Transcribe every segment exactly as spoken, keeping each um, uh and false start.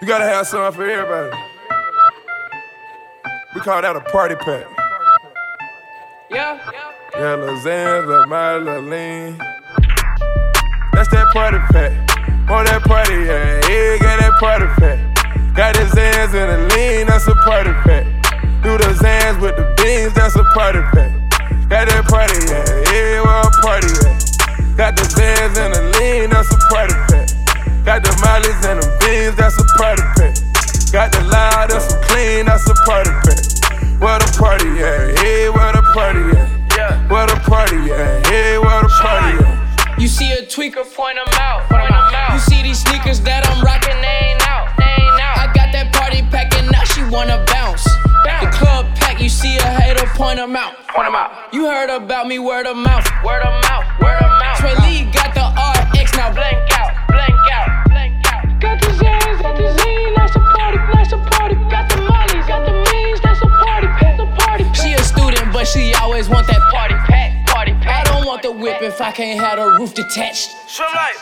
You gotta have something for everybody. We call that a party pack. Yeah. Yeah, Lil Xans, Lil Miley, Lil Lean. That's that party pack. On that party, yeah, yeah, got that party pack. Got the Xans and the Lean, that's a party pack. Do the Xans with the beans, that's a party pack. Got that party, yeah, yeah, where a party at. Got the Xans and the Lean, that's a party pack. Got the Miley's and the beans, that's a party pack. Got the loud and some clean, that's a party pack. Where the party at? Hey, where the party at? Yeah. Where the party at? Hey, where the party at? You see a tweaker, point 'em out, point 'em out. You see these sneakers that I'm rocking, they ain't out, they ain't out. I got that party pack and now she wanna bounce. The club pack, you see a hater, point 'em out, point 'em out. You heard about me, word of mouth, word of mouth, word of mouth. Sway Lee got the R X, now blank out, blank out, blank out. Got the Xans, got the Zine, that's a party, that's a party. Got the Mollies, got the means, that's a party pack, a party pack. She a student, but she always want that party pack, party pack. I don't want the whip if I can't have the roof detached. Swim life.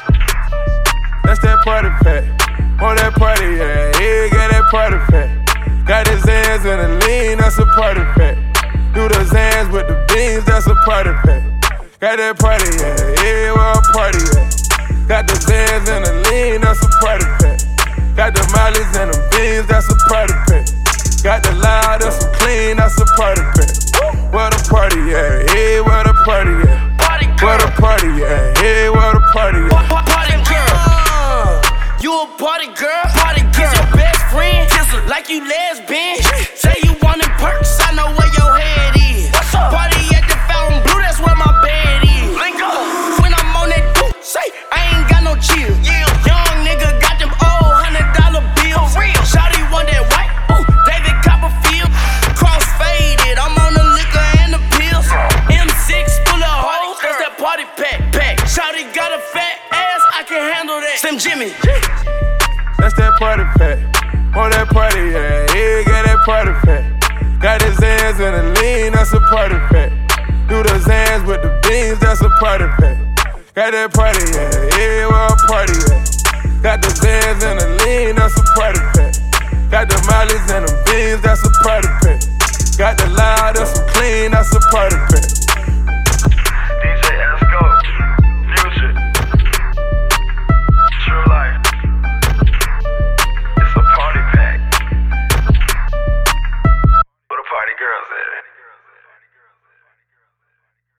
That's that party pack. On that party, yeah, yeah, got that party pack. Got the Xans and the Lean, that's a party pack. Do the Xans with the beans, that's a party pack. Got that party, yeah, yeah, where a party at. Got the Xans and the Lean, that's a party pack. Got the Miley's and the beans, that's a party pack. Got the loud and some clean, that's a party pack. Where the party at? Hey, where the party at? Where the party at? Hey, where the party at? Party girl, you a party girl, party girl. Kiss your best friend, kiss her like you lesbian. Say you wantin' perks, I know where your head is. Party at the Fountain Blue, that's where my bed is. When I'm on that boot, say I ain't got no chill. Young nigga got them old hundred dollar bills. Shawty want that white, ooh, David Copperfield. Cross faded, I'm on the liquor and the pills. M six full of hoes, that's that party pack, pack. Shawty got a fat ass, I can handle that. Slim Jimmy. That's that party pack. On that party, yeah, yeah, got that party pack. Got the Xans and the Lean, that's a party pack. Do the Xans with the beans, that's a party pack. Got that party, yeah, yeah, where a party at. Got the Xans and the Lean, that's a party pack. Got the Miley's and the beans, that's a party pack. Got the loud and some clean, that's a party pack.